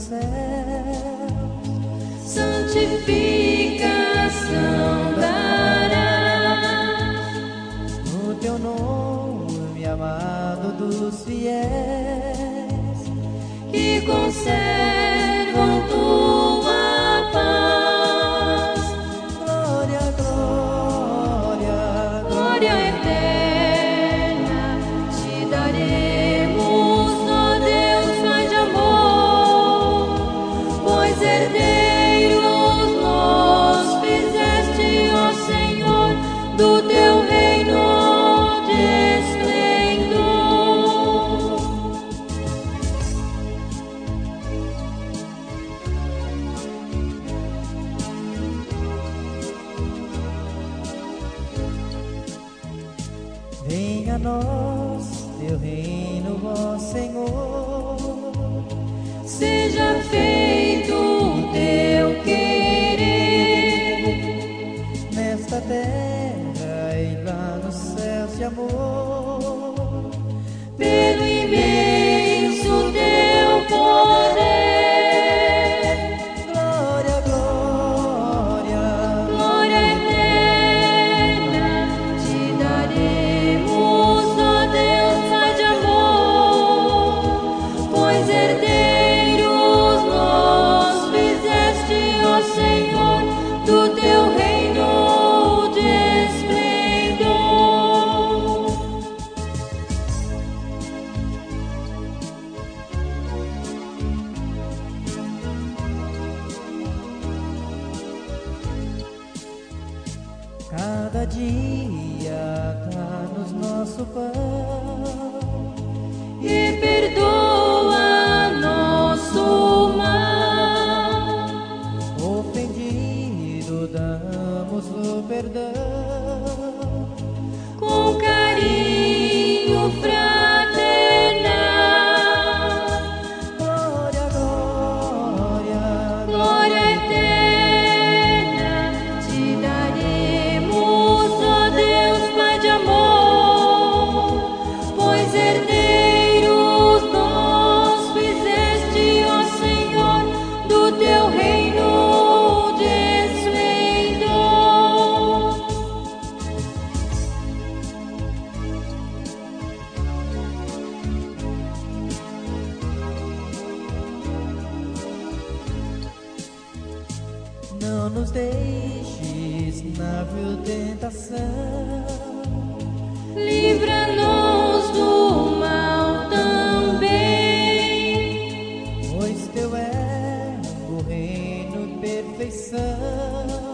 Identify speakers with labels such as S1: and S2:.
S1: céus.
S2: Santificação darás
S1: No teu nome, amado dos fiéis,
S2: que conservam tua paz.
S1: glória, glória,
S2: Glória eterna te daremos, ó Deus Pai de amor, pois herdeiros nós fizeste, ó Senhor, do teu reino de esplendor.
S1: Venha a nós teu reino, ó Senhor.
S2: Seja feito o teu querer,
S1: Nesta terra e lá nos céus de amor,
S2: pelo imenso teu poder.
S1: glória, glória,
S2: Glória eterna te daremos, ó Deus Pai de amor, pois herdeiros nós fizeste, ó Senhor, do teu reino de esplendor.
S1: cada dia dá-nos nosso pão,
S2: E perdoa nosso mal,
S1: ofendido damos o perdão,
S2: com carinho fraternal.
S1: glória, glória,
S2: Glória eterna te daremos, ó Deus Pai de amor, pois herdeiros nós fizeste, ó Senhor, do teu reino de esplendor.
S1: não nos deixes na vil tentação,
S2: Livra-nos do mal também,
S1: pois teu é o reino e perfeição,